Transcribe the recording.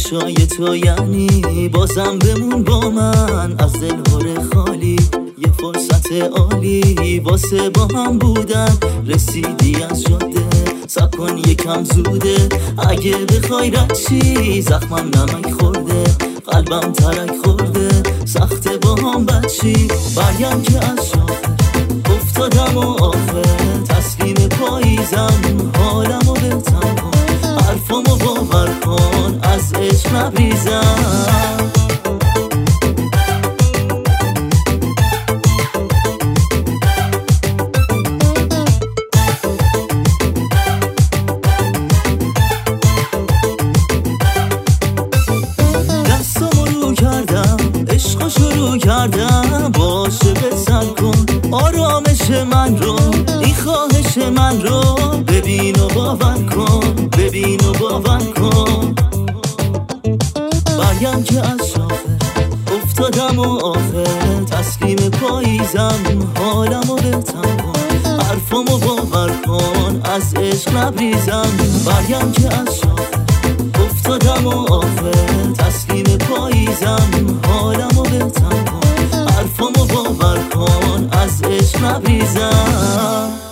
چشای تو یعنی بازم بمون با من، از دلهور خالی یه فرصت عالی واسه با هم بودن. رسیدی از جاده صبر کن یکم زوده، اگه بخوای رد چی زخمم نمک خورده، قلبم ترک خورده، سخته با هم بچی. برگم که از شاخه افتادم و آخر تسلیم پاییزم، حالمو بهتر کن، حرفامو باور کن، از عشق نبریزم. عشقو شروع کردم باشه بسر کن آرامش من رو، این خواهش من رو ببین و باور کن، ببین و باور کن. برگم که از شاخه افتادم و آخر تسلیم پاییزم، حالمو بهتر کن، حرفامو باور کن، از عشق نبریزم. برگم که از شاخه افتادم و آخر تسلیم پاییزم، حالمو بهتر کن، حرفامو باور کن، از عشق نبریزم.